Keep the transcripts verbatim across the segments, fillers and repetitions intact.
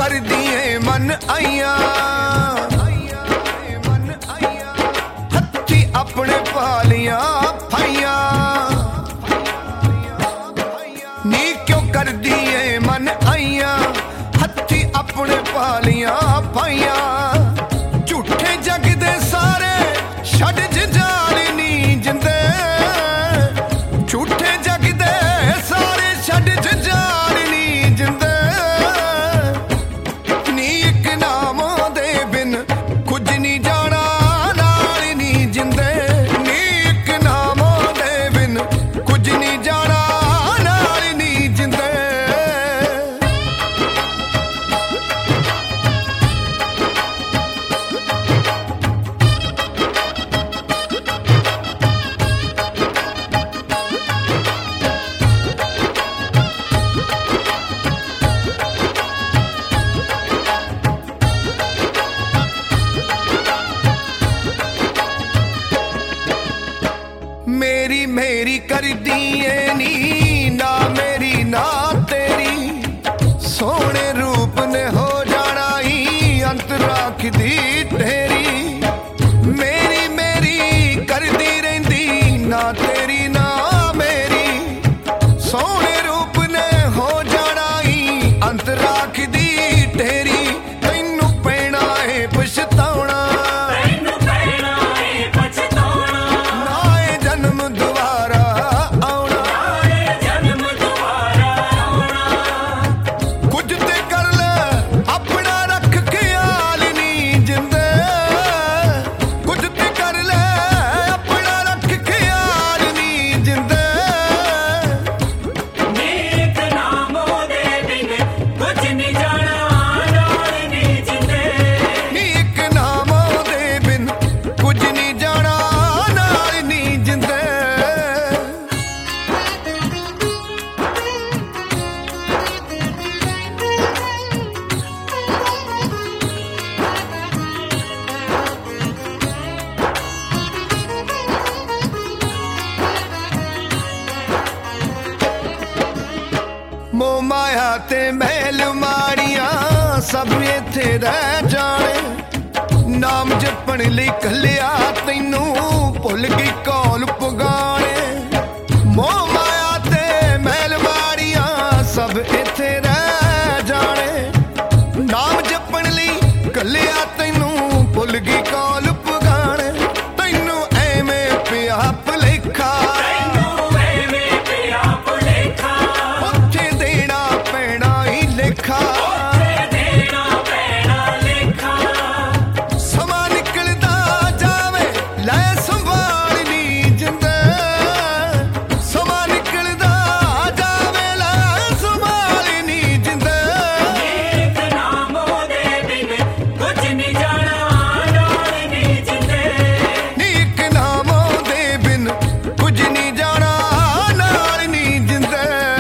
करदी ए मन आइया हत्थी अपने पालियां फाइया नी क्यों करदी ए मन आइया हत्थी अपने पालियां फाइया झूठे जग दे सारे छड़ जंजाल नी जिंदे झूठे जग दे सारे छड़ जंजाल नी जिंदे नी एक नाम दे बिन कुछ नहीं जाना नाल नी जिंदे नी एक नाम दे बिन कुछ नहीं जाना नाल नी जिंदे मेरी मेरी कर दिए नी ना मेरी ना तेरी सोने रूप ने हो जाना ही अंत राख दी तेरी मेरी मेरी कर दी रहिंदी ना तेरी ना मेरी सोने रूप ने हो जाना ही अंत राख दी तेरी तैनू पैना है पछताउणा मोह माया ते महल माड़ियां सब इत्थे रह जाने नाम जपण लई कलिया तैनू भुल गई कौल पुगाने मोह माया ते महल माड़ियां सब इत्थे रह जाने नाम जपण लई कलिया तैनू भुल गई कौल पुगाने तैनू एवें पिया भुलेखा समा निकलदा जावे लै संभाल नी जिंदे समा निकलदा जावे लै संभाल नी जिंदे एक नाम दे बिन कुछ नहीं जाना नाल नी जिंदे नी एक नाम दे बिन कुछ नहीं जाना नाल नी जिंदे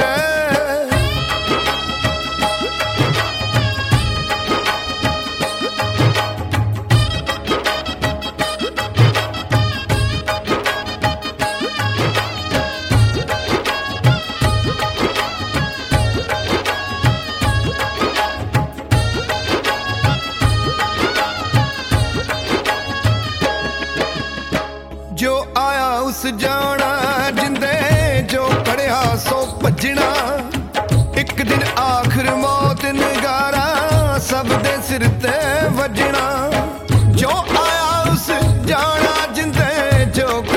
जो आया उस जाना जिंदे जो खड़िया सो भजना एक दिन आखिर मौत नगारा सब दे सिर ते वजना जो आया उस जाना जिंदे जो